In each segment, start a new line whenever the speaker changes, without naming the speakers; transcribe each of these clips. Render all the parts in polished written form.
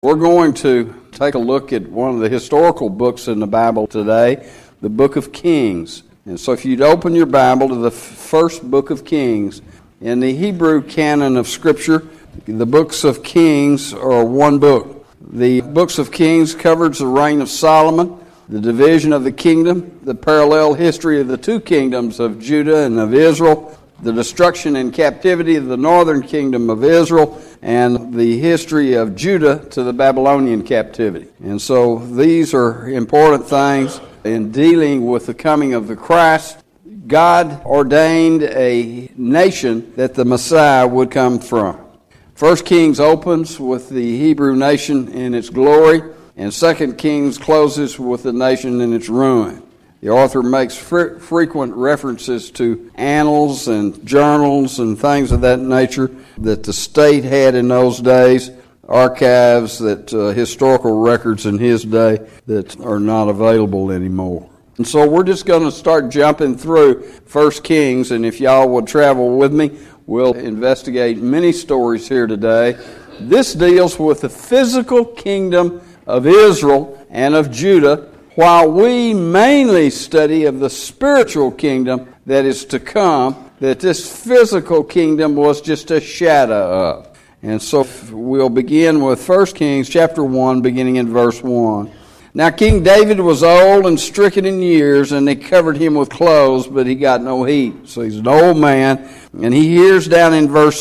We're going to take a look at one of the historical books in the Bible today, the Book of Kings. And so if you'd open your Bible to the first book of Kings, in the Hebrew canon of Scripture, the books of Kings are one book. The books of Kings covers the reign of Solomon, the division of the kingdom, the parallel history of the two kingdoms of Judah and of Israel, the destruction and captivity of the northern kingdom of Israel, and the history of Judah to the Babylonian captivity. And so these are important things in dealing with the coming of the Christ. God ordained a nation that the Messiah would come from. First Kings opens with the Hebrew nation in its glory, and Second Kings closes with the nation in its ruin. The author makes frequent references to annals and journals and things of that nature that the state had in those days, archives, that historical records in his day that are not available anymore. And so we're just going to start jumping through First Kings, and if y'all would travel with me, we'll investigate many stories here today. This deals with the physical kingdom of Israel and of Judah, while we mainly study of the spiritual kingdom that is to come, that this physical kingdom was just a shadow of. And so we'll begin with 1 Kings chapter 1, beginning in verse 1. Now King David was old and stricken in years, and they covered him with clothes, but he got no heat. So he's an old man, and he hears down in verse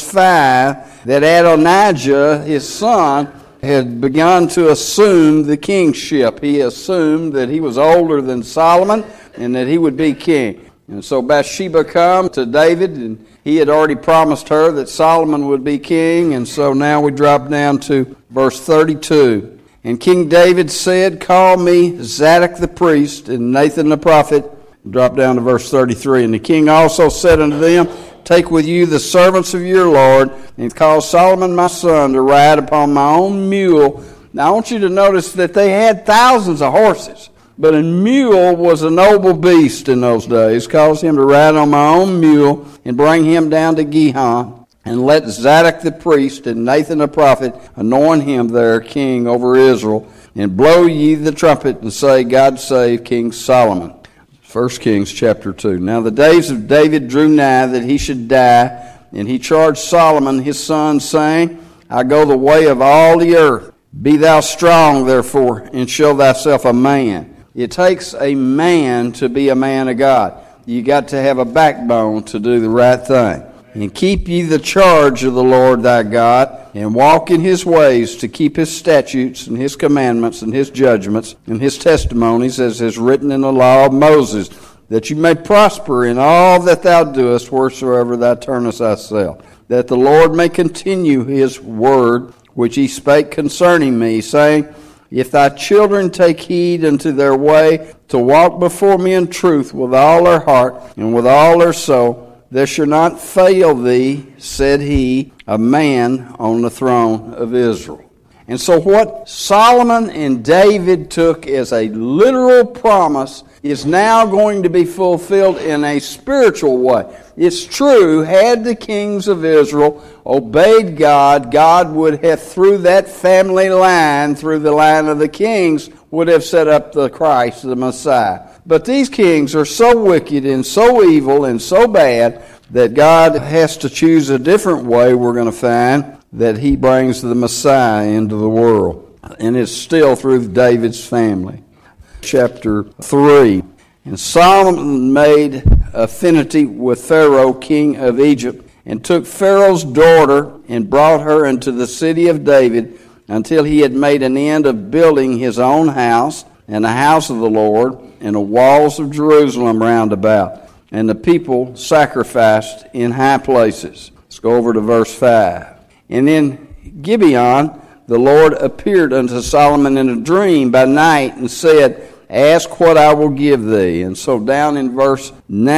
5 that Adonijah, his son, had begun to assume the kingship. He assumed that he was older than Solomon and that he would be king. And so Bathsheba come to David, and he had already promised her that Solomon would be king. And so now we drop down to verse 32. And King David said, "Call me Zadok the priest and Nathan the prophet." Drop down to verse 33. And the king also said unto them, "Take with you the servants of your Lord, and cause Solomon my son to ride upon my own mule." Now I want you to notice that they had thousands of horses, but a mule was a noble beast in those days. Cause him to ride on my own mule, and bring him down to Gihon, and let Zadok the priest and Nathan the prophet anoint him there king over Israel, and blow ye the trumpet, and say, God save King Solomon. 1 Kings chapter 2. Now the days of David drew nigh that he should die, and he charged Solomon his son, saying, I go the way of all the earth. Be thou strong, therefore, and show thyself a man. It takes a man to be a man of God. You got to have a backbone to do the right thing. And keep ye the charge of the Lord thy God, and walk in his ways to keep his statutes and his commandments and his judgments and his testimonies, as is written in the law of Moses, that you may prosper in all that thou doest wheresoever thou turnest thyself, that the Lord may continue his word which he spake concerning me, saying, If thy children take heed unto their way, to walk before me in truth with all their heart and with all their soul, there shall not fail thee, said he, a man on the throne of Israel. And so what Solomon and David took as a literal promise is now going to be fulfilled in a spiritual way. It's true, had the kings of Israel obeyed God, God would have, through that family line, through the line of the kings, would have set up the Christ, the Messiah. But these kings are so wicked and so evil and so bad that God has to choose a different way, we're going to find, that he brings the Messiah into the world. And it's still through David's family. Chapter 3. And Solomon made affinity with Pharaoh, king of Egypt, and took Pharaoh's daughter and brought her into the city of David until he had made an end of building his own house and the house of the Lord and the walls of Jerusalem round about. And the people sacrificed in high places. Let's go over to verse 5. And in Gibeon, the Lord appeared unto Solomon in a dream by night and said, Ask what I will give thee. And so down in verse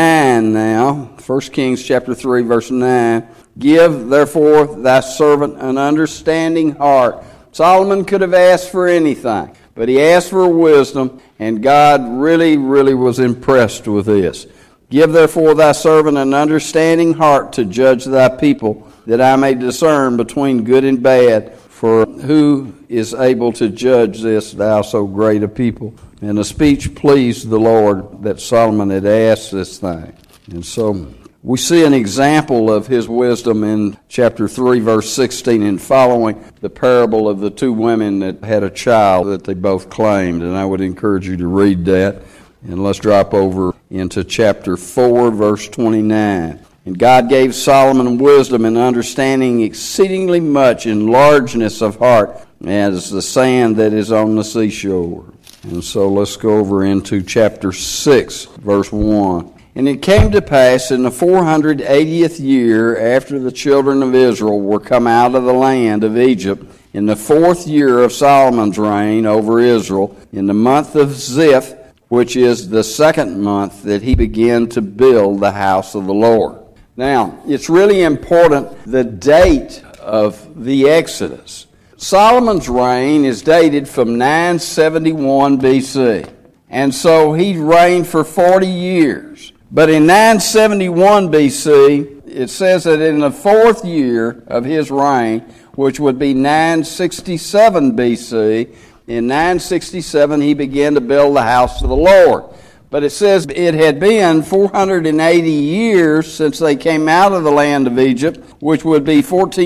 9 now, 1 Kings chapter 3, verse 9, Give therefore thy servant an understanding heart. Solomon could have asked for anything, but he asked for wisdom, and God really was impressed with this. Give therefore thy servant an understanding heart to judge thy people, that I may discern between good and bad. For who is able to judge this, thou so great a people? And the speech pleased the Lord that Solomon had asked this thing. And so we see an example of his wisdom in chapter 3, verse 16, and following the parable of the two women that had a child that they both claimed. And I would encourage you to read that. And let's drop over into chapter 4, verse 29. And God gave Solomon wisdom and understanding exceedingly much in largeness of heart as the sand that is on the seashore. And so let's go over into chapter 6, verse 1. And it came to pass in the 480th year after the children of Israel were come out of the land of Egypt, in the 4th year of Solomon's reign over Israel, in the month of Ziph, which is the 2nd month, that he began to build the house of the Lord. Now, it's really important the date of the Exodus. Solomon's reign is dated from 971 BC. And so he reigned for 40 years. But in 971 BC, it says that in the 4th year of his reign, which would be 967 BC, in 967 he began to build the house of the Lord. But it says it had been 480 years since they came out of the land of Egypt, which would be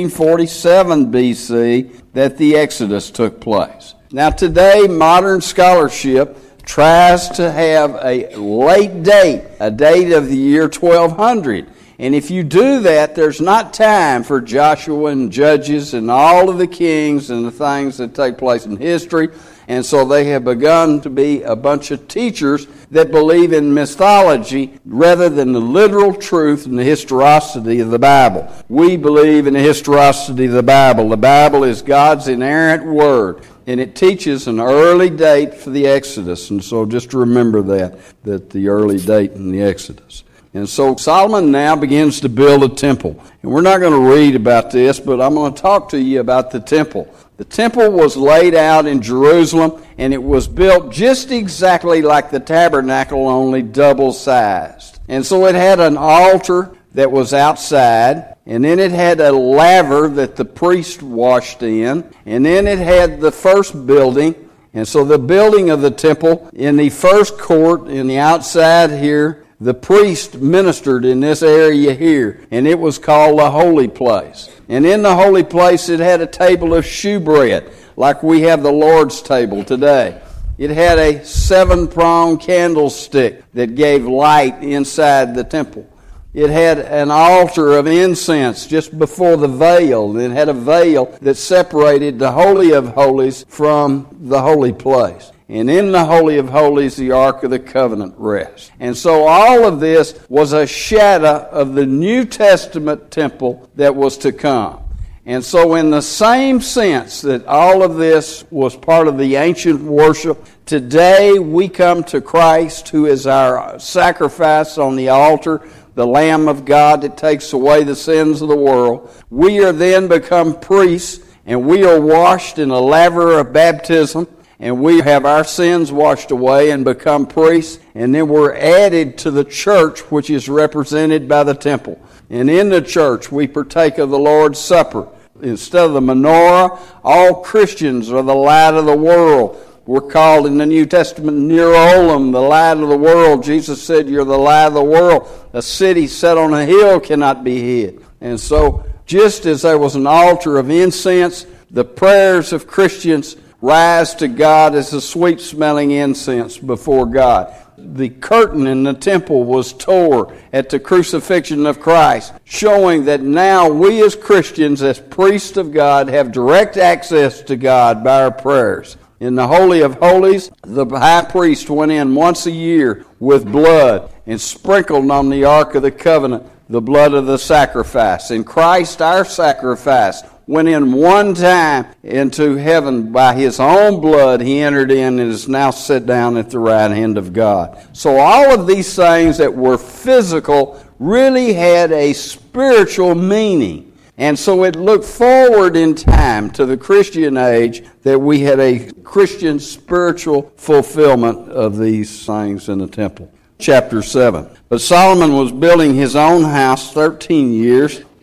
1447 BC, that the Exodus took place. Now today, modern scholarship tries to have a late date, a date of the year 1200. And if you do that, there's not time for Joshua and Judges and all of the kings and the things that take place in history. And so they have begun to be a bunch of teachers that believe in mythology rather than the literal truth and the historicity of the Bible. We believe in the historicity of the Bible. The Bible is God's inerrant word, and it teaches an early date for the Exodus. And so just remember that the early date in the Exodus. And so Solomon now begins to build a temple. And we're not going to read about this, but I'm going to talk to you about the temple. The temple was laid out in Jerusalem, and it was built just exactly like the tabernacle, only double-sized. And so it had an altar that was outside, and then it had a laver that the priest washed in, and then it had the first building. And so the building of the temple in the first court, in the outside here, the priest ministered in this area here, and it was called the holy place. And in the holy place, it had a table of shewbread, like we have the Lord's table today. It had a 7-pronged candlestick that gave light inside the temple. It had an altar of incense just before the veil. It had a veil that separated the Holy of Holies from the holy place. And in the Holy of Holies, the Ark of the Covenant rests. And so all of this was a shadow of the New Testament temple that was to come. And so in the same sense that all of this was part of the ancient worship, today we come to Christ, who is our sacrifice on the altar, the Lamb of God that takes away the sins of the world. We are then become priests, and we are washed in a laver of baptism, and we have our sins washed away and become priests, and then we're added to the church, which is represented by the temple. And in the church, we partake of the Lord's Supper. Instead of the menorah, all Christians are the light of the world. We're called in the New Testament Nerolam, the light of the world. Jesus said, you're the light of the world. A city set on a hill cannot be hid. And so, just as there was an altar of incense, the prayers of Christians rise to God as a sweet-smelling incense before God. The curtain in the temple was tore at the crucifixion of Christ, showing that now we as Christians, as priests of God, have direct access to God by our prayers. In the Holy of Holies, the high priest went in once a year with blood and sprinkled on the Ark of the Covenant the blood of the sacrifice. And Christ, our sacrifice, went in one time into heaven by his own blood. He entered in and is now set down at the right hand of God. So all of these things that were physical really had a spiritual meaning. And so it looked forward in time to the Christian age that we had a Christian spiritual fulfillment of these things in the temple. Chapter 7. But Solomon was building his own house 13 years,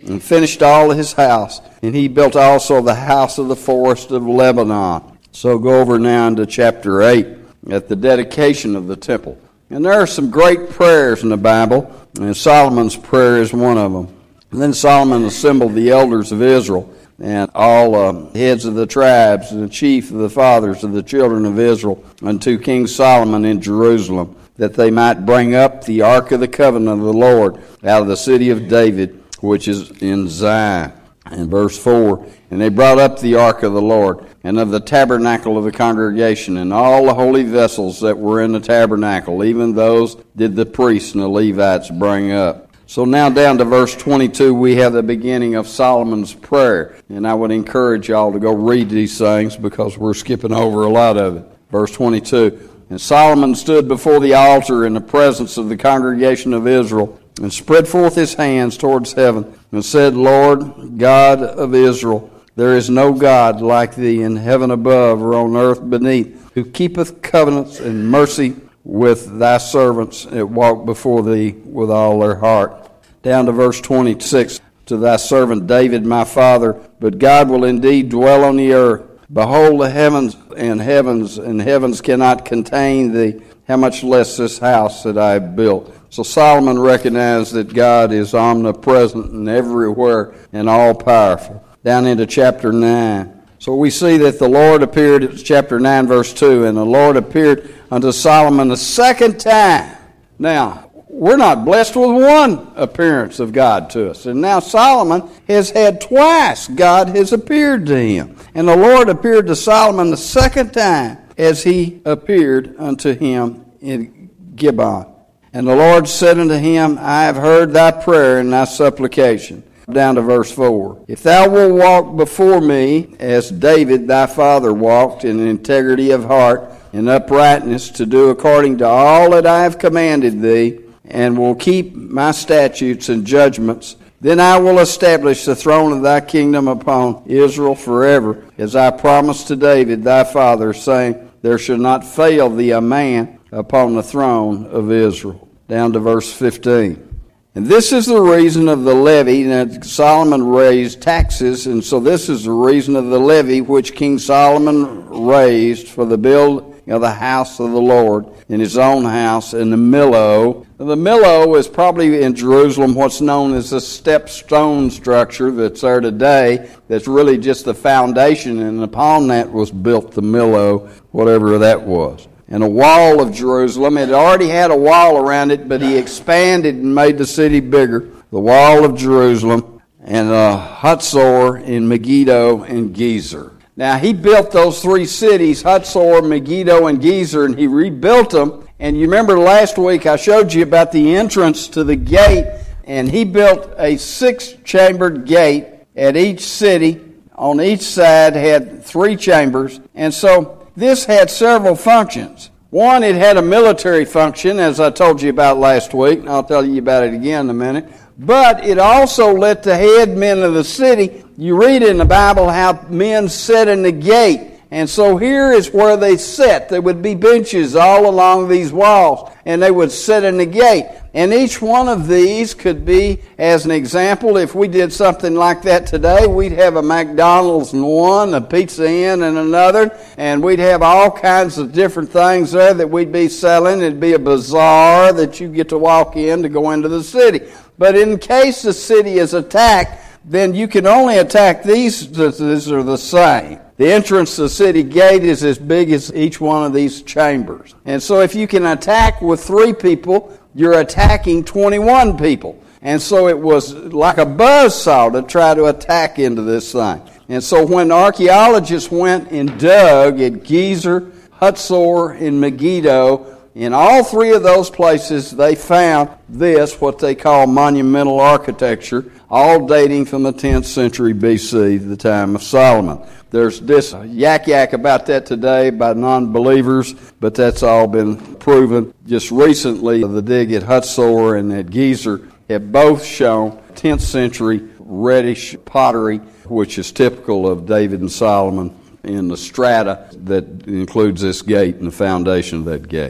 and finished all his house. And he built also the house of the forest of Lebanon. So go over now into chapter 8 at the dedication of the temple. And there are some great prayers in the Bible, and Solomon's prayer is one of them. And then Solomon assembled the elders of Israel and all heads of the tribes and the chief of the fathers of the children of Israel unto King Solomon in Jerusalem, that they might bring up the ark of the covenant of the Lord out of the city of David, which is in Zion. And verse 4, and they brought up the ark of the Lord, and of the tabernacle of the congregation, and all the holy vessels that were in the tabernacle, even those did the priests and the Levites bring up. So now down to verse 22, we have the beginning of Solomon's prayer. And I would encourage y'all to go read these things because we're skipping over a lot of it. Verse 22, and Solomon stood before the altar in the presence of the congregation of Israel, and spread forth his hands towards heaven, and said, Lord, God of Israel, there is no God like thee in heaven above or on earth beneath, who keepeth covenants and mercy with thy servants that walk before thee with all their heart. Down to verse 26, to thy servant David my father, but God will indeed dwell on the earth. Behold, the heavens and heavens cannot contain thee, how much less this house that I have built. So Solomon recognized that God is omnipresent and everywhere and all-powerful. Down into chapter 9. So we see that the Lord appeared, it's chapter 9, verse 2, and the Lord appeared unto Solomon the second time. Now, we're not blessed with one appearance of God to us. And now Solomon has had twice God has appeared to him. And the Lord appeared to Solomon the second time as he appeared unto him in Gibeon. And the Lord said unto him, I have heard thy prayer and thy supplication. Down to verse 4. If thou wilt walk before me, as David thy father walked, in integrity of heart and uprightness, to do according to all that I have commanded thee, and will keep my statutes and judgments, then I will establish the throne of thy kingdom upon Israel forever, as I promised to David thy father, saying, there shall not fail thee a man upon the throne of Israel. Down to verse 15. And this is the reason of the levy that Solomon raised taxes, and so this is the reason of the levy which King Solomon raised for the building of the house of the Lord in his own house in the Millo. The Millo is probably in Jerusalem what's known as a step stone structure that's there today. That's really just the foundation, and upon that was built the Millo, whatever that was. And a wall of Jerusalem. It already had a wall around it, but he expanded and made the city bigger. The wall of Jerusalem, and Hatzor, and Megiddo, and Gezer. Now, he built those three cities, Hatzor, Megiddo, and Gezer, and he rebuilt them. And you remember last week I showed you about the entrance to the gate, and he built a 6-chambered gate at each city. On each side had 3 chambers, and so this had several functions. One, it had a military function, as I told you about last week, and I'll tell you about it again in a minute. But it also let the head men of the city, you read in the Bible how men sat in the gate. And so here is where they sat. There would be benches all along these walls, and they would sit in the gate. And each one of these could be, as an example, if we did something like that today, we'd have a McDonald's in one, a Pizza Inn in another, and we'd have all kinds of different things there that we'd be selling. It'd be a bazaar that you get to walk in to go into the city. But in case the city is attacked, then you can only attack these. These are the same. The entrance to the city gate is as big as each one of these chambers. And so if you can attack with 3 people, you're attacking 21 people. And so it was like a buzzsaw to try to attack into this thing. And so when archaeologists went and dug at Gezer, Hatzor, and Megiddo, in all 3 of those places, they found this, what they call monumental architecture, all dating from the 10th century BC, the time of Solomon. There's this yak about that today by non-believers, but that's all been proven. Just recently, the dig at Hatzor and at Gezer have both shown 10th century reddish pottery, which is typical of David and Solomon in the strata that includes this gate and the foundation of that gate.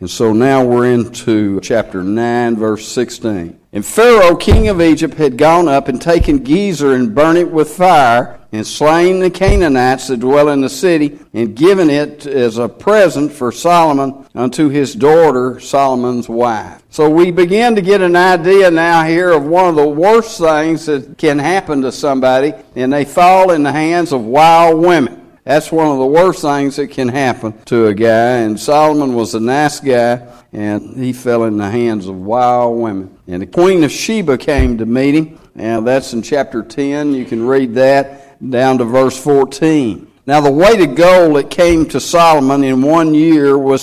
And so now we're into chapter 9, verse 16. And Pharaoh, king of Egypt, had gone up and taken Gezer and burnt it with fire, and slain the Canaanites that dwell in the city, and given it as a present for Solomon unto his daughter, Solomon's wife. So we begin to get an idea now here of one of the worst things that can happen to somebody, and they fall in the hands of wild women. That's one of the worst things that can happen to a guy, and Solomon was a nice guy, and he fell in the hands of wild women. And the Queen of Sheba came to meet him, and that's in chapter 10. You can read that down to verse 14. Now the weight of gold that came to Solomon in 1 year was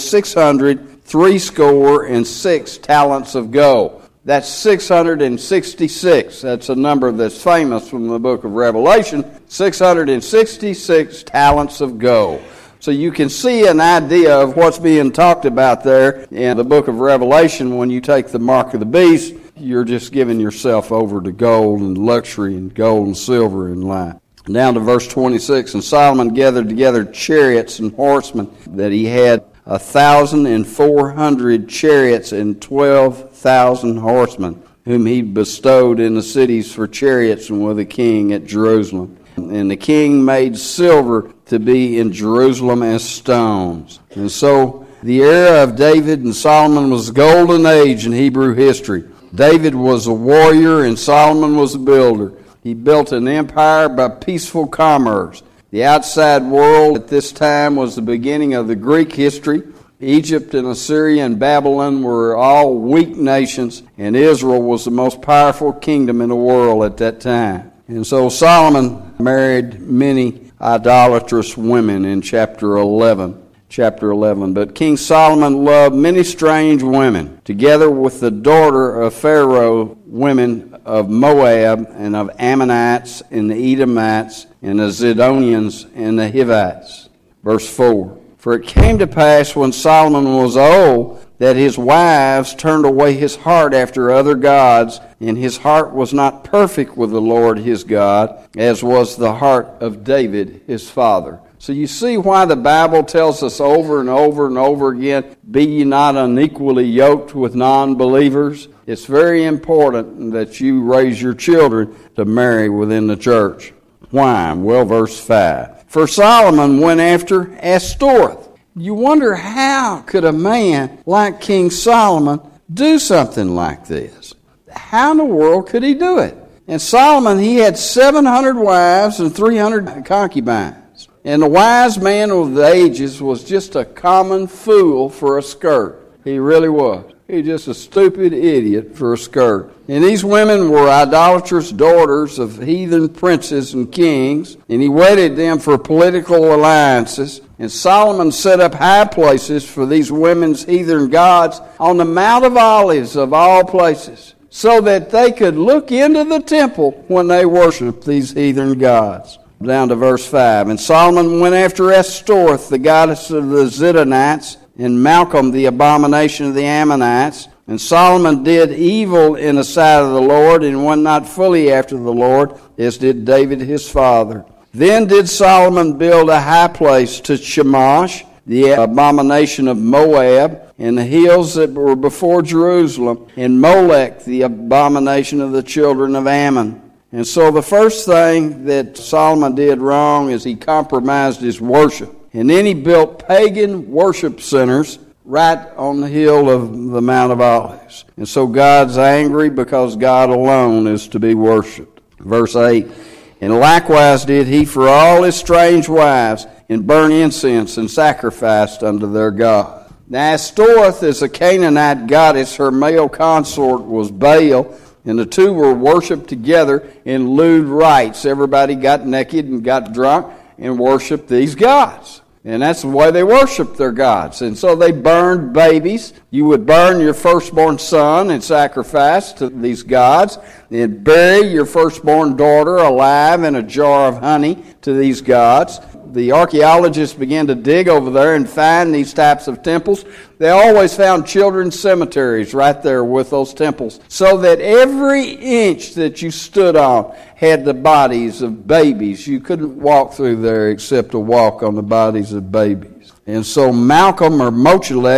666 talents of gold. That's 666. That's a number that's famous from the book of Revelation. 666 talents of gold. So you can see an idea of what's being talked about there in the book of Revelation. When you take the mark of the beast, you're just giving yourself over to gold and luxury and gold and silver and life. Down to verse 26, and Solomon gathered together chariots and horsemen, that he had 1,400 chariots and 12,000 horsemen, whom he bestowed in the cities for chariots and with the king at Jerusalem. And the king made silver to be in Jerusalem as stones. And so the era of David and Solomon was a golden age in Hebrew history. David was a warrior and Solomon was a builder. He built an empire by peaceful commerce. The outside world at this time was the beginning of the Greek history. Egypt and Assyria and Babylon were all weak nations, and Israel was the most powerful kingdom in the world at that time. And so Solomon married many idolatrous women in chapter 11. But King Solomon loved many strange women, together with the daughter of Pharaoh, women of Moab and of Ammonites and the Edomites and the Zidonians and the Hivites. Verse 4. For it came to pass when Solomon was old that his wives turned away his heart after other gods, and his heart was not perfect with the Lord his God, as was the heart of David his father. So you see why the Bible tells us over and over and over again, be ye not unequally yoked with non-believers. It's very important that you raise your children to marry within the church. Why? Well, verse 5. For Solomon went after Ashtoreth. You wonder, how could a man like King Solomon do something like this? How in the world could he do it? And Solomon, he had 700 wives and 300 concubines. And the wise man of the ages was just a common fool for a skirt. He really was. He was just a stupid idiot for a skirt. And these women were idolatrous daughters of heathen princes and kings, and he wedded them for political alliances. And Solomon set up high places for these women's heathen gods on the Mount of Olives of all places, so that they could look into the temple when they worshiped these heathen gods. Down to verse 5. And Solomon went after Ashtoreth, the goddess of the Zidonites, and Malcolm, the abomination of the Ammonites. And Solomon did evil in the sight of the Lord, and went not fully after the Lord, as did David his father. Then did Solomon build a high place to Chemosh, the abomination of Moab, and the hills that were before Jerusalem, and Molech, the abomination of the children of Ammon. And so the first thing that Solomon did wrong is he compromised his worship. And then he built pagan worship centers right on the hill of the Mount of Olives. And so God's angry because God alone is to be worshipped. Verse 8. And likewise did he for all his strange wives, and burnt incense and sacrificed unto their God. Now Ashtoreth is a Canaanite goddess. Her male consort was Baal. And the two were worshipped together in lewd rites. Everybody got naked and got drunk and worshipped these gods. And that's the way they worshiped their gods. And so they burned babies. You would burn your firstborn son and sacrifice to these gods, and bury your firstborn daughter alive in a jar of honey to these gods. The archaeologists began to dig over there and find these types of temples. They always found children's cemeteries right there with those temples, so that every inch that you stood on had the bodies of babies. You couldn't walk through there except to walk on the bodies of babies. And so Malcolm or Mochelek,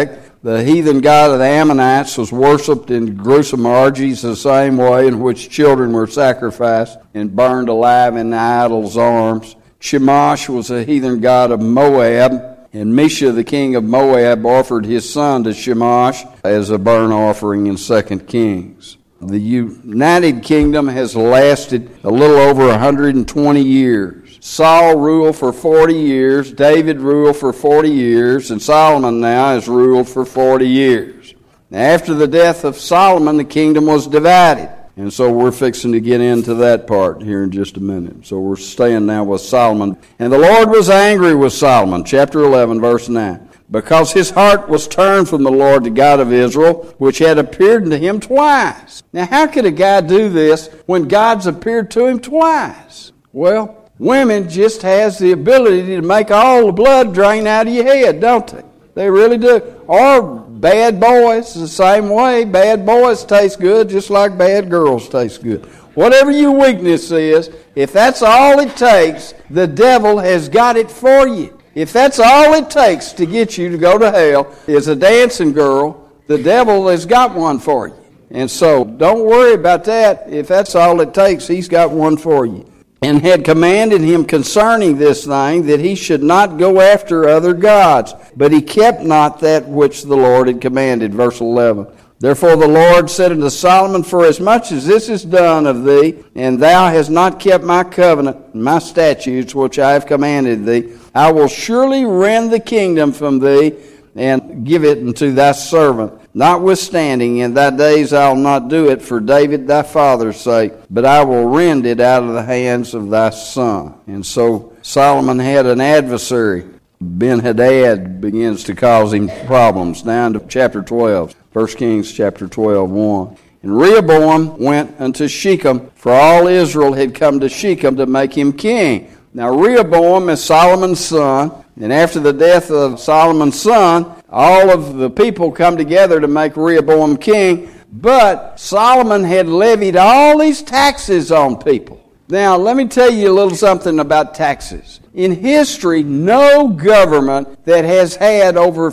The heathen god of the Ammonites was worshipped in gruesome orgies the same way in which children were sacrificed and burned alive in the idol's arms. Chemosh was a heathen god of Moab, and Mesha, the king of Moab, offered his son to Chemosh as a burnt offering in 2 Kings. The United Kingdom has lasted a little over 120 years. Saul ruled for 40 years, David ruled for 40 years, and Solomon now has ruled for 40 years. Now, after the death of Solomon, the kingdom was divided. And so we're fixing to get into that part here in just a minute. So we're staying now with Solomon. And the Lord was angry with Solomon, chapter 11, verse 9, because his heart was turned from the Lord, the God of Israel, which had appeared unto him twice. Now, how could a guy do this when God's appeared to him twice? Well, women just has the ability to make all the blood drain out of your head, don't they? They really do. Or bad boys, the same way. Bad boys taste good just like bad girls taste good. Whatever your weakness is, if that's all it takes, the devil has got it for you. If that's all it takes to get you to go to hell is a dancing girl, the devil has got one for you. And so don't worry about that. If that's all it takes, he's got one for you. And had commanded him concerning this thing, that he should not go after other gods. But he kept not that which the Lord had commanded. Verse 11. Therefore the Lord said unto Solomon, forasmuch as this is done of thee, and thou hast not kept my covenant, my statutes, which I have commanded thee, I will surely rend the kingdom from thee, and give it unto thy servant. Notwithstanding, in thy days I will not do it for David thy father's sake, but I will rend it out of the hands of thy son. And so Solomon had an adversary. Ben-Hadad begins to cause him problems. Down to chapter 12, 1 Kings chapter 12, 1. And Rehoboam went unto Shechem, for all Israel had come to Shechem to make him king. Now Rehoboam is Solomon's son, and after the death of Solomon's son, all of the people come together to make Rehoboam king, but Solomon had levied all these taxes on people. Now, let me tell you a little something about taxes. In history, no government that has had over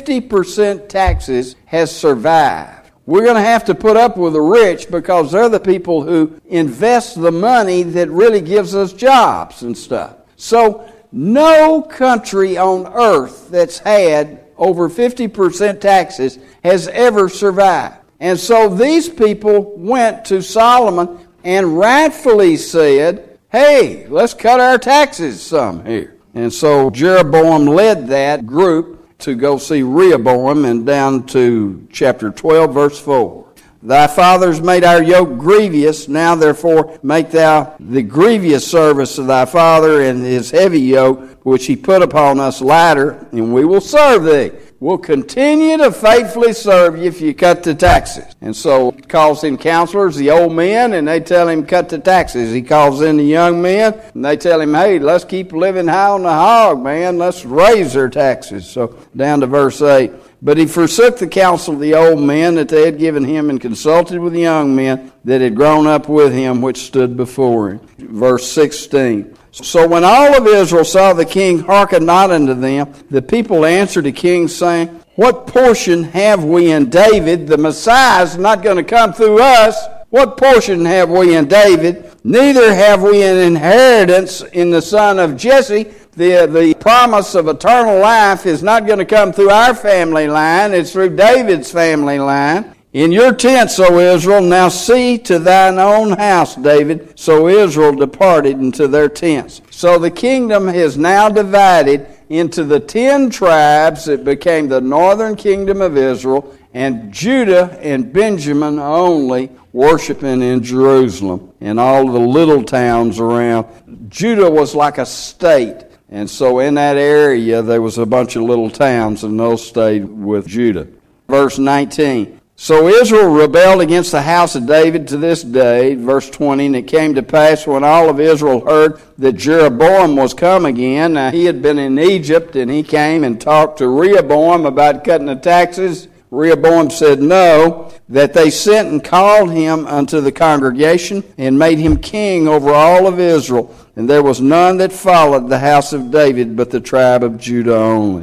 50% taxes has survived. We're going to have to put up with the rich because they're the people who invest the money that really gives us jobs and stuff. So, no country on earth that's had over 50% taxes has ever survived. And so these people went to Solomon and rightfully said, hey, let's cut our taxes some here. And so Jeroboam led that group to go see Rehoboam, and down to chapter 12, verse 4. Thy fathers made our yoke grievous, now therefore make thou the grievous service of thy father and his heavy yoke, which he put upon us lighter, and we will serve thee. We'll continue to faithfully serve you if you cut the taxes. And so he calls in counselors, the old men, and they tell him cut the taxes. He calls in the young men, and they tell him, hey, let's keep living high on the hog, man. Let's raise their taxes. So down to verse 8. But he forsook the counsel of the old men that they had given him, and consulted with the young men that had grown up with him, which stood before him. Verse 16. So when all of Israel saw the king hearken not unto them, the people answered the king, saying, what portion have we in David? The Messiah is not going to come through us. What portion have we in David? Neither have we an inheritance in the son of Jesse. The promise of eternal life is not going to come through our family line. It's through David's family line. In your tents, O Israel, now see to thine own house, David. So Israel departed into their tents. So the kingdom is now divided into the 10 tribes that became the northern kingdom of Israel, and Judah and Benjamin only worshiping in Jerusalem and all the little towns around. Judah was like a state. And so in that area, there was a bunch of little towns, and those stayed with Judah. Verse 19. So Israel rebelled against the house of David to this day. Verse 20. And it came to pass when all of Israel heard that Jeroboam was come again. Now he had been in Egypt, and he came and talked to Rehoboam about cutting the taxes. Rehoboam said no, that they sent and called him unto the congregation, and made him king over all of Israel. And there was none that followed the house of David, but the tribe of Judah only.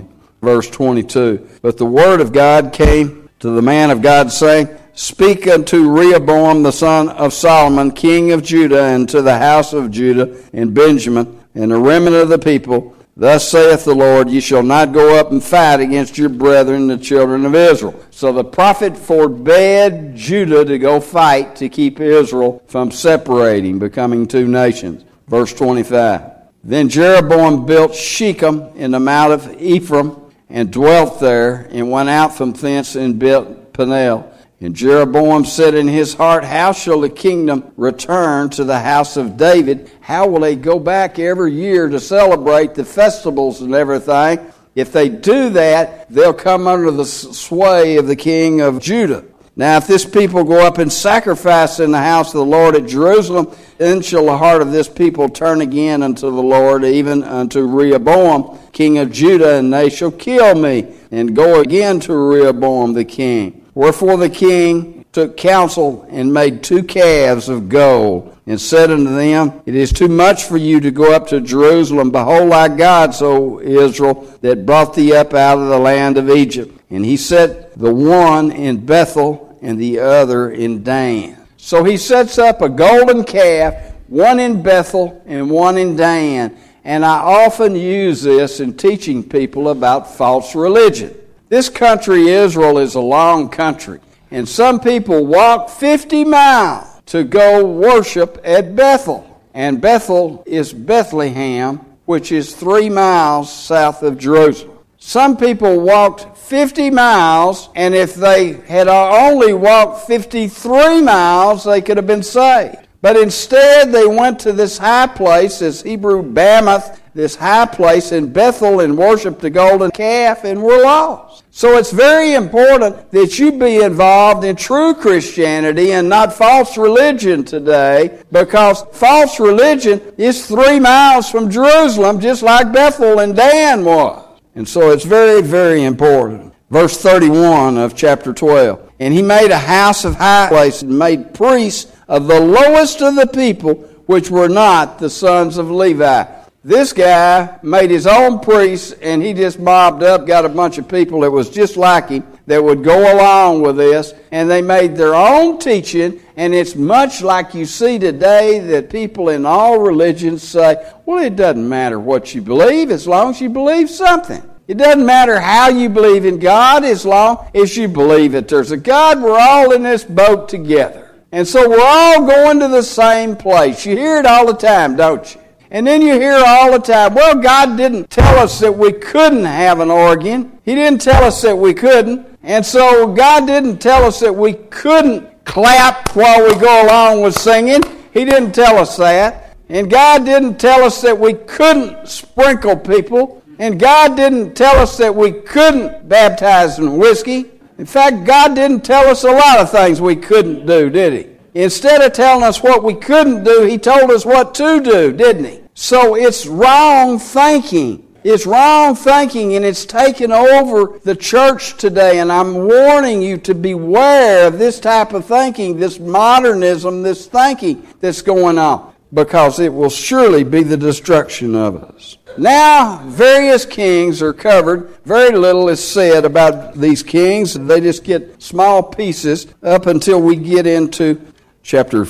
verse 22. But the word of God came to the man of God, saying, Speak unto Rehoboam the son of Solomon, king of Judah, and to the house of Judah and Benjamin, and the remnant of the people, Thus saith the Lord, Ye shall not go up and fight against your brethren, the children of Israel. So the prophet forbade Judah to go fight to keep Israel from separating, becoming two nations. Verse 25. Then Jeroboam built Shechem in the mount of Ephraim, and dwelt there, and went out from thence and built Peniel. And Jeroboam said in his heart, How shall the kingdom return to the house of David? How will they go back every year to celebrate the festivals and everything? If they do that, they'll come under the sway of the king of Judah. Now, if this people go up and sacrifice in the house of the Lord at Jerusalem, then shall the heart of this people turn again unto the Lord, even unto Rehoboam, king of Judah, and they shall kill me, and go again to Rehoboam the king. Wherefore the king took counsel and made 2 calves of gold, and said unto them, It is too much for you to go up to Jerusalem. Behold thy gods, O Israel, that brought thee up out of the land of Egypt. And he set the one in Bethel and the other in Dan. So he sets up a golden calf, one in Bethel and one in Dan. And I often use this in teaching people about false religion. This country, Israel, is a long country. And some people walk 50 miles to go worship at Bethel. And Bethel is Bethlehem, which is 3 miles south of Jerusalem. Some people walked 50 miles, and if they had only walked 53 miles, they could have been saved. But instead, they went to this high place, this Hebrew Bamoth, this high place in Bethel, and worshiped the golden calf, and were lost. So it's very important that you be involved in true Christianity and not false religion today, because false religion is 3 miles from Jerusalem, just like Bethel and Dan was. And so it's very, very important. Verse 31 of chapter 12. And he made a house of high place, and made priests of the lowest of the people, which were not the sons of Levi. This guy made his own priests, and he just mobbed up, got a bunch of people that was just like him that would go along with this, and they made their own teaching. And it's much like you see today that people in all religions say, well, it doesn't matter what you believe as long as you believe something. It doesn't matter how you believe in God as long as you believe that there's a God. We're all in this boat together. And so we're all going to the same place. You hear it all the time, don't you? And then you hear all the time, well, God didn't tell us that we couldn't have an organ. He didn't tell us that we couldn't. And so God didn't tell us that we couldn't clap while we go along with singing. He didn't tell us that. And God didn't tell us that we couldn't sprinkle people. And God didn't tell us that we couldn't baptize in whiskey. In fact, God didn't tell us a lot of things we couldn't do, did He? Instead of telling us what we couldn't do, He told us what to do, didn't He? So it's wrong thinking. It's wrong thinking, and it's taken over the church today. And I'm warning you to beware of this type of thinking, this modernism, this thinking that's going on, because it will surely be the destruction of us. Now, various kings are covered. Very little is said about these kings. They just get small pieces up until we get into chapter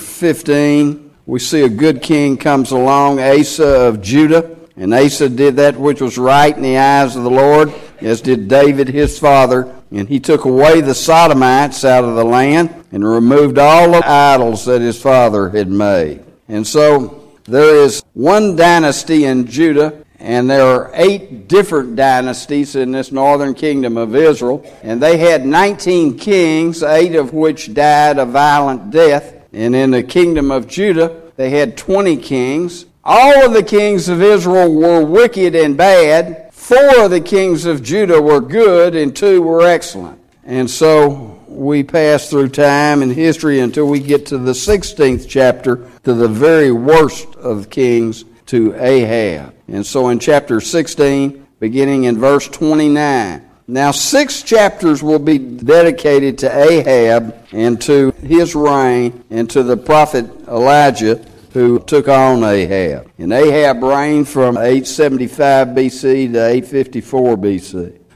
15. We see a good king comes along, Asa of Judah. And Asa did that which was right in the eyes of the Lord, as did David his father. And he took away the Sodomites out of the land and removed all the idols that his father had made. And so there is one dynasty in Judah, and there are 8 different dynasties in this northern kingdom of Israel. And they had 19 kings, 8 of which died a violent death. And in the kingdom of Judah, they had 20 kings. All of the kings of Israel were wicked and bad. 4 of the kings of Judah were good, and 2 were excellent. And so we pass through time and history until we get to the 16th chapter, to the very worst of kings, to Ahab. And so in chapter 16, beginning in verse 29, now 6 chapters will be dedicated to Ahab and to his reign and to the prophet Elijah, who took on Ahab. And Ahab reigned from 875 BC to 854 BC.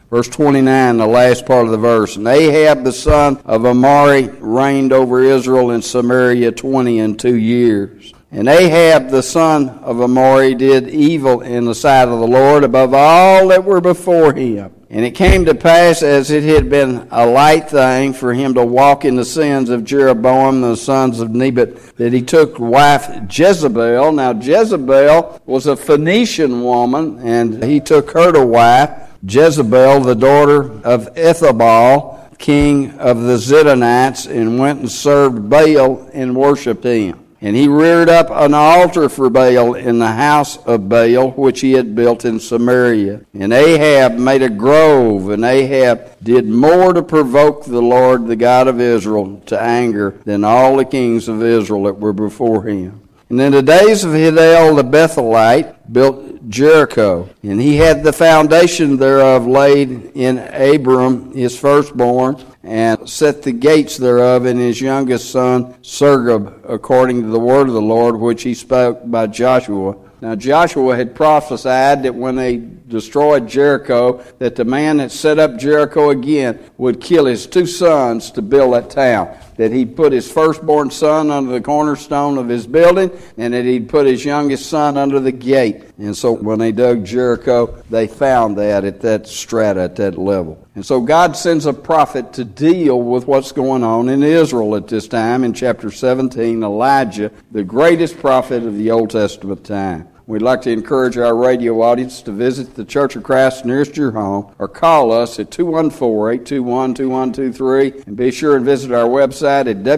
Verse 29, the last part of the verse. And Ahab the son of Omri reigned over Israel in Samaria 22 years. And Ahab the son of Omri did evil in the sight of the Lord above all that were before him. And it came to pass, as it had been a light thing for him to walk in the sins of Jeroboam, the sons of Nebat, that he took wife Jezebel. Now Jezebel was a Phoenician woman, and he took her to wife. Jezebel, the daughter of Ethabal, king of the Zidonites, and went and served Baal and worshipped him. And he reared up an altar for Baal in the house of Baal, which he had built in Samaria. And Ahab made a grove, and Ahab did more to provoke the Lord, the God of Israel, to anger than all the kings of Israel that were before him. And in the days of Hiddel the Bethelite built Jericho, and he had the foundation thereof laid in Abram his firstborn, and set the gates thereof in his youngest son Sergub, according to the word of the Lord which he spoke by Joshua. Now Joshua had prophesied that when they destroyed Jericho, that the man that set up Jericho again would kill his two sons to build that town. That he'd put his firstborn son under the cornerstone of his building, and that he'd put his youngest son under the gate. And so when they dug Jericho, they found that at that strata, at that level. And so God sends a prophet to deal with what's going on in Israel at this time. In chapter 17, Elijah, the greatest prophet of the Old Testament time. We'd like to encourage our radio audience to visit the Church of Christ nearest your home, or call us at 214-821-2123, and be sure and visit our website at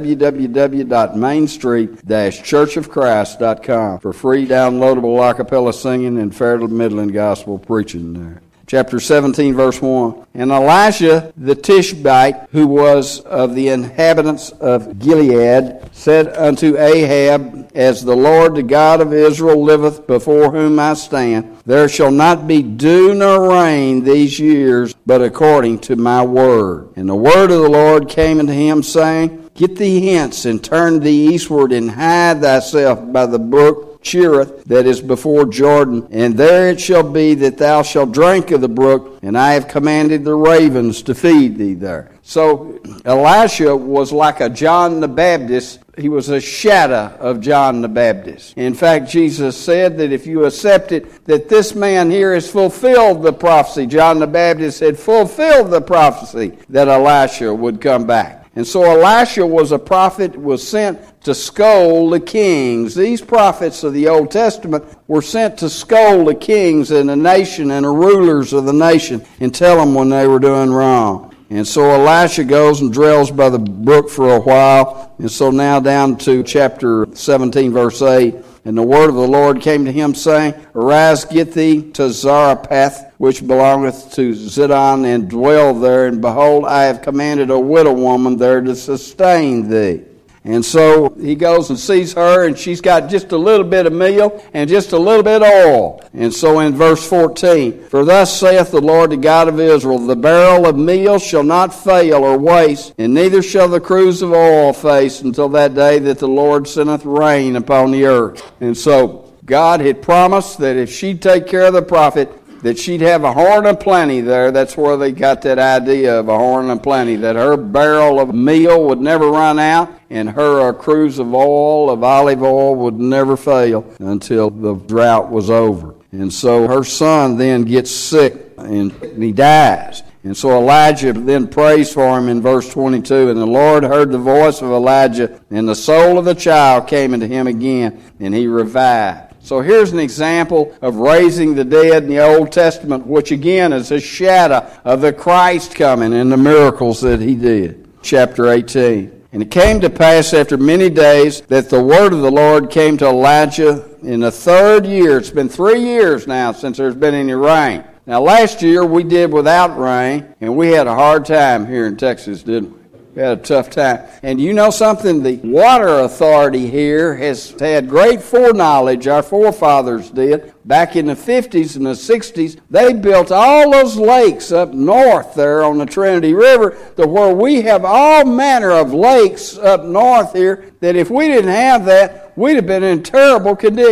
www.mainstreet-churchofchrist.com for free downloadable a cappella singing and fairly Midland gospel preaching there. Chapter 17, verse 1. And Elisha the Tishbite, who was of the inhabitants of Gilead, said unto Ahab, As the Lord the God of Israel liveth, before whom I stand, there shall not be dew nor rain these years, but according to my word. And the word of the Lord came unto him, saying, Get thee hence, and turn thee eastward, and hide thyself by the brook Cherith, that is before Jordan, and there it shall be that thou shalt drink of the brook, and I have commanded the ravens to feed thee there. So Elisha was like a John the Baptist. He was a shadow of John the Baptist. In fact, Jesus said that if you accept it, that this man here has fulfilled the prophecy. John the Baptist had fulfilled the prophecy that Elisha would come back. And so Elisha was a prophet, was sent to scold the kings. These prophets of the Old Testament were sent to scold the kings and the nation and the rulers of the nation and tell them when they were doing wrong. And so Elisha goes and dwells by the brook for a while. And so now down to chapter 17, verse 8. And the word of the Lord came to him, saying, Arise, get thee to Zarephath, which belongeth to Zidon, and dwell there. And behold, I have commanded a widow woman there to sustain thee. And so he goes and sees her, and she's got just a little bit of meal and just a little bit of oil. And so in verse 14, For thus saith the Lord, the God of Israel, The barrel of meal shall not fail or waste, and neither shall the cruse of oil fail until that day that the Lord sendeth rain upon the earth. And so God had promised that if she'd take care of the prophet, that she'd have a horn of plenty there. That's where they got that idea of a horn of plenty, that her barrel of meal would never run out, and her cruse of oil, of olive oil, would never fail until the drought was over. And so her son then gets sick, and he dies. And so Elijah then prays for him in verse 22, And the Lord heard the voice of Elijah, and the soul of the child came into him again, and he revived. So here's an example of raising the dead in the Old Testament, which again is a shadow of the Christ coming and the miracles that he did. Chapter 18. And it came to pass after many days that the word of the Lord came to Elijah in the third year. It's been 3 years now since there's been any rain. Now last year we did without rain, and we had a hard time here in Texas, didn't we? We had a tough time. And you know something? The water authority here has had great foreknowledge. Our forefathers did. Back in the 50s and the 60s, they built all those lakes up north there on the Trinity River to where we have all manner of lakes up north here that if we didn't have that, we'd have been in terrible condition.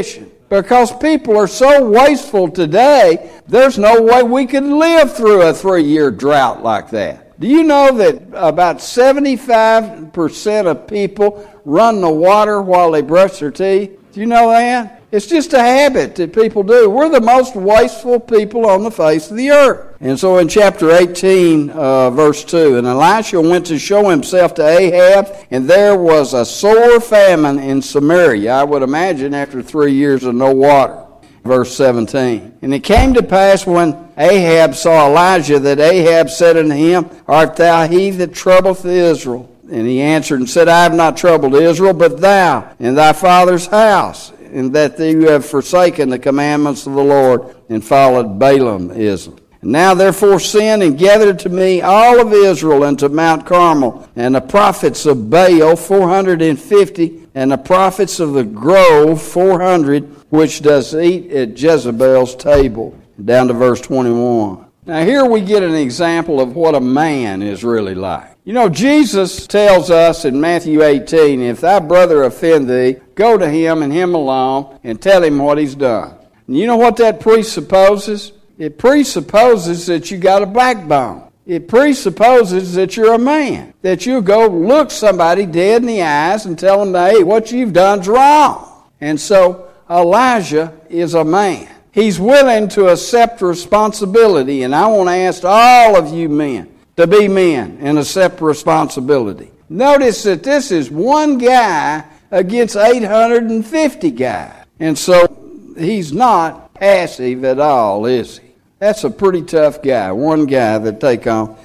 Because people are so wasteful today, there's no way we could live through a 3-year drought like that. Do you know that about 75% of people run the water while they brush their teeth? Do you know that? It's just a habit that people do. We're the most wasteful people on the face of the earth. And so in chapter 18, verse 2, and Elisha went to show himself to Ahab, and there was a sore famine in Samaria, I would imagine after 3 years of no water. Verse 17, and it came to pass when Ahab saw Elijah that Ahab said unto him, Art thou he that troubleth Israel? And he answered and said, I have not troubled Israel, but thou and thy father's house, and that you have forsaken the commandments of the Lord and followed Baalism. And now therefore send and gather to me all of Israel unto Mount Carmel, and the prophets of Baal 450, and the prophets of the grove 400, which does eat at Jezebel's table. Down to verse 21. Now here we get an example of what a man is really like. You know, Jesus tells us in Matthew 18, if thy brother offend thee, go to him and him alone, and tell him what he's done. And you know what that presupposes? It presupposes that you got a backbone. It presupposes that you're a man. That you go look somebody dead in the eyes and tell them, hey, what you've done's wrong. And so Elijah is a man. He's willing to accept responsibility. And I want to ask all of you men to be men and accept responsibility. Notice that this is one guy against 850 guys. And so he's not passive at all, is he? That's a pretty tough guy. One guy that take on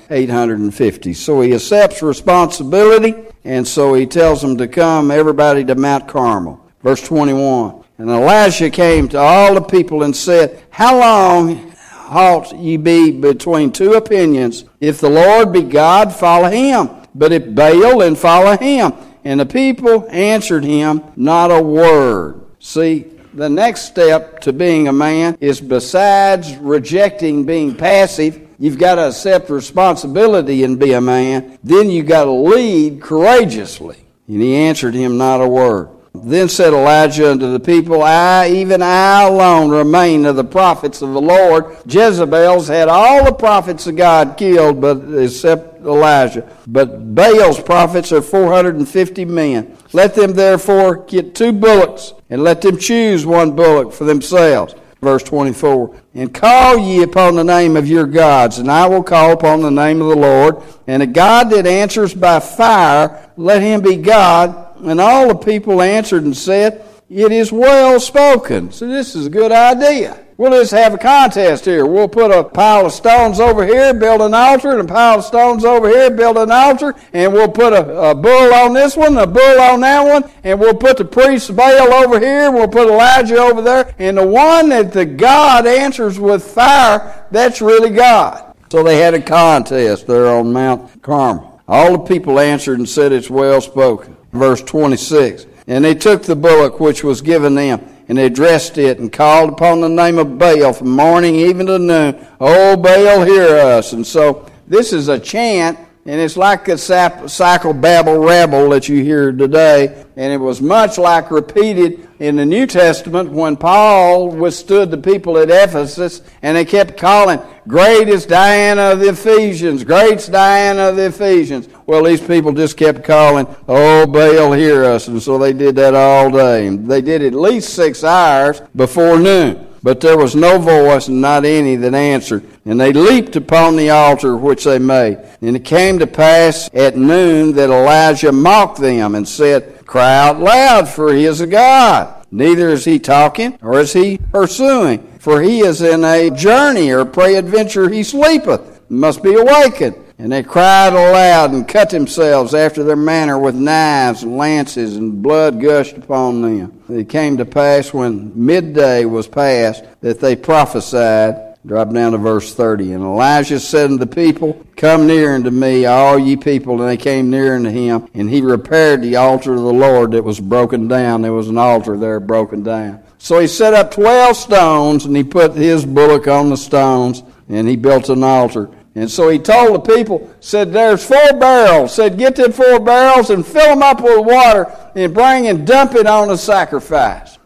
850. So he accepts responsibility, and so he tells them to come, everybody, to Mount Carmel. Verse 21. And Elisha came to all the people and said, How long halt ye be between two opinions? If the Lord be God, follow him. But if Baal, then follow him. And the people answered him not a word. See, the next step to being a man is, besides rejecting being passive, you've got to accept responsibility and be a man. Then you've got to lead courageously. And he answered him not a word. Then said Elijah unto the people, even I alone remain of the prophets of the Lord. Jezebel's had all the prophets of God killed, but except Elijah. But Baal's prophets are 450 men. Let them therefore get 2 bullocks, and let them choose 1 bullock for themselves. Verse 24, and call ye upon the name of your gods, and I will call upon the name of the Lord. And a God that answers by fire, let him be God. And all the people answered and said, It is well spoken. So this is a good idea. We'll just have a contest here. We'll put a pile of stones over here, build an altar, and a pile of stones over here, build an altar, and we'll put a bull on this one, a bull on that one, and we'll put the priest Baal over here, we'll put Elijah over there, and the one that the God answers with fire, that's really God. So they had a contest there on Mount Carmel. All the people answered and said, It's well spoken. Verse 26, and they took the bullock which was given them, and they dressed it, and called upon the name of Baal from morning even to noon. O Baal, hear us. And so this is a chant, and it's like a cycle babble rabble that you hear today. And it was much like repeated in the New Testament when Paul withstood the people at Ephesus, and they kept calling, Great is Diana of the Ephesians, great's Diana of the Ephesians. Well, these people just kept calling, Oh, Baal, hear us. And so they did that all day. They did at least 6 hours before noon. But there was no voice and not any that answered. And they leaped upon the altar which they made. And it came to pass at noon that Elijah mocked them and said, Cry out loud, for he is a god. Neither is he talking, or is he pursuing. For he is in a journey, or peradventure he sleepeth, must be awakened. And they cried aloud and cut themselves after their manner with knives and lances, and blood gushed upon them. It came to pass when midday was past that they prophesied. Drop down to verse 30. And Elijah said unto the people, Come near unto me, all ye people. And they came near unto him, and he repaired the altar of the Lord that was broken down. There was an altar there broken down. So he set up 12 stones, and he put his bullock on the stones, and he built an altar. And so he told the people, said, There's 4 barrels. Said, Get them 4 barrels and fill them up with water and bring and dump it on the sacrifice.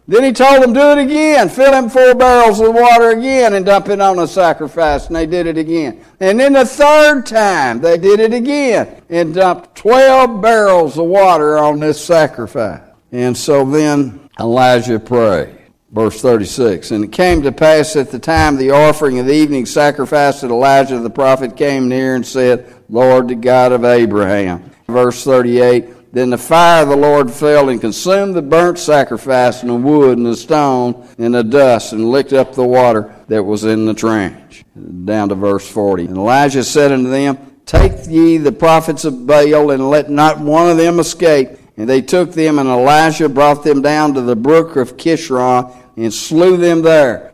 Then he told them, do it again. Fill them 4 barrels of water again and dump it on the sacrifice. And they did it again. And then the third time, they did it again and dumped 12 barrels of water on this sacrifice. And so then Elijah prayed. Verse 36, and it came to pass at the time the offering of the evening sacrifice that Elijah the prophet came near and said, Lord, the God of Abraham. Verse 38, then the fire of the Lord fell and consumed the burnt sacrifice and the wood and the stone and the dust and licked up the water that was in the trench. Down to verse 40. And Elijah said unto them, take ye the prophets of Baal and let not one of them escape. And they took them, and Elijah brought them down to the brook of Kishron and slew them there.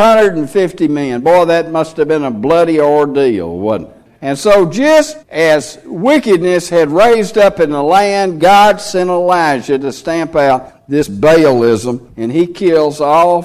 450 men. Boy, that must have been a bloody ordeal, wasn't it? And so just as wickedness had raised up in the land, God sent Elijah to stamp out this Baalism, and he kills all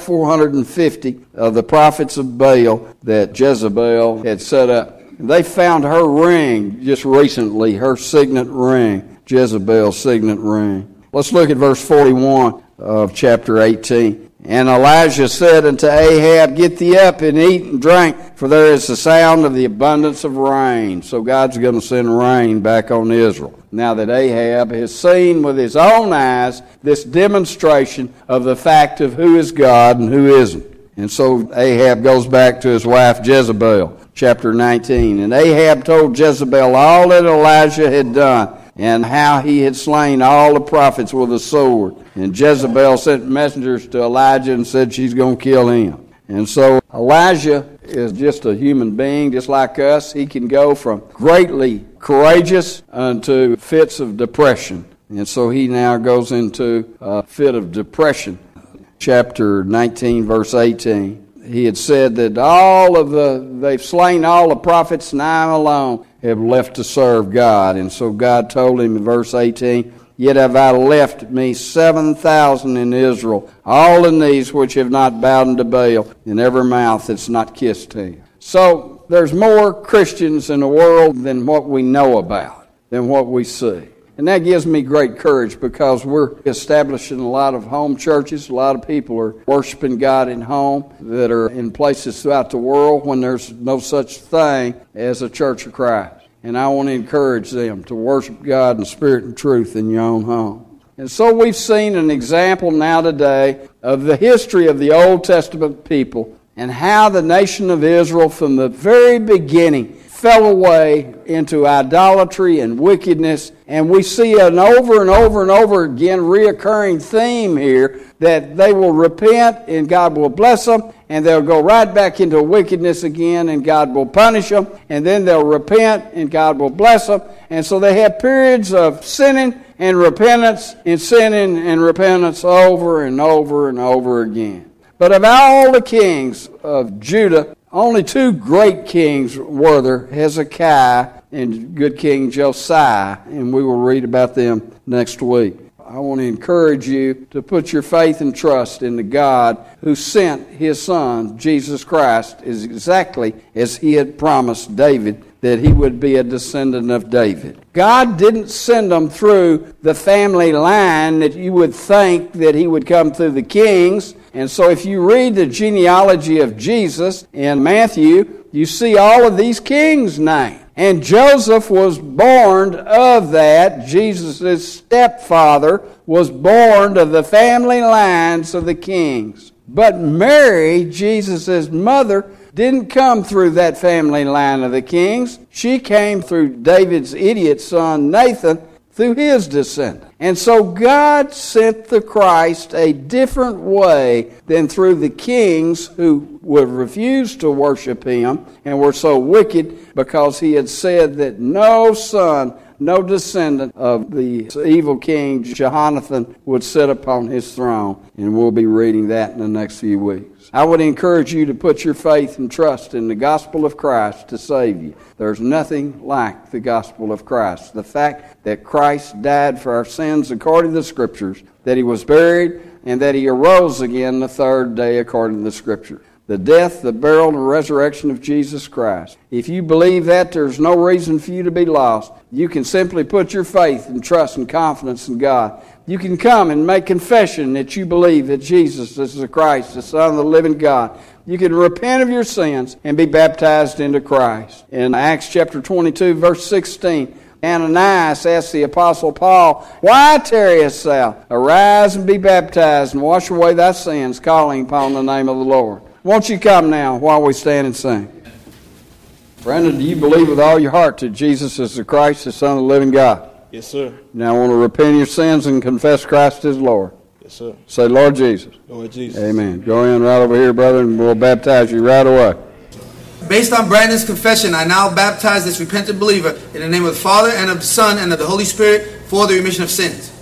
450 of the prophets of Baal that Jezebel had set up. They found her ring just recently, her signet ring. Jezebel's signet ring. Let's look at verse 41 of chapter 18. And Elijah said unto Ahab, get thee up and eat and drink, for there is the sound of the abundance of rain. So God's going to send rain back on Israel. Now that Ahab has seen with his own eyes this demonstration of the fact of who is God and who isn't. And so Ahab goes back to his wife Jezebel, chapter 19. And Ahab told Jezebel all that Elijah had done, and how he had slain all the prophets with a sword. And Jezebel sent messengers to Elijah and said she's going to kill him. And so Elijah is just a human being, just like us. He can go from greatly courageous unto fits of depression. And so he now goes into a fit of depression. Chapter 19, verse 18. He had said that they've slain all the prophets, and I alone have left to serve God. And so God told him in verse 18, yet have I left me 7,000 in Israel, all in these which have not bowed unto Baal, in every mouth that's not kissed him. So there's more Christians in the world than what we know about, than what we see. And that gives me great courage because we're establishing a lot of home churches. A lot of people are worshiping God in home that are in places throughout the world when there's no such thing as a church of Christ. And I want to encourage them to worship God in spirit and truth in your own home. And so we've seen an example now today of the history of the Old Testament people and how the nation of Israel from the very beginning fell away into idolatry and wickedness. And we see an over and over and over again reoccurring theme here that they will repent and God will bless them, and they'll go right back into wickedness again and God will punish them, and then they'll repent and God will bless them. And so they have periods of sinning and repentance and sinning and repentance over and over and over again. But of all the kings of Judah, only 2 great kings were there, Hezekiah and good King Josiah, and we will read about them next week. I want to encourage you to put your faith and trust in the God who sent His Son, Jesus Christ, exactly as He had promised David that he would be a descendant of David. God didn't send them through the family line that you would think that He would come through the kings. And so if you read the genealogy of Jesus in Matthew, you see all of these kings' names. And Joseph was born of that. Jesus' stepfather was born of the family lines of the kings. But Mary, Jesus' mother, didn't come through that family line of the kings. She came through David's idiot son Nathan, through his descendant. And so God sent the Christ a different way than through the kings who would refuse to worship Him and were so wicked because He had said that no son, no descendant of the evil king Jehoiakim would sit upon his throne. And we'll be reading that in the next few weeks. I would encourage you to put your faith and trust in the gospel of Christ to save you. There's nothing like the gospel of Christ. The fact that Christ died for our sins according to the Scriptures, that He was buried, and that He arose again the third day according to the Scripture. the death, the burial, and the resurrection of Jesus Christ. If you believe that, there's no reason for you to be lost. You can simply put your faith and trust and confidence in God. You can come and make confession that you believe that Jesus is the Christ, the Son of the living God. You can repent of your sins and be baptized into Christ. In Acts chapter 22, verse 16, Ananias asked the Apostle Paul, "Why tarriest thou? Arise and be baptized and wash away thy sins, calling upon the name of the Lord." Won't you come now while we stand and sing? Brandon, do you believe with all your heart that Jesus is the Christ, the Son of the living God?
Yes, sir.
Now I want to repent of your sins and confess Christ as Lord.
Yes, sir.
Say, Lord Jesus.
Lord Jesus.
Amen. Go in right over here, brother, and we'll baptize you right away.
Based on Brandon's confession, I now baptize this repentant believer in the name of the Father and of the Son and of the Holy Spirit for the remission of sins.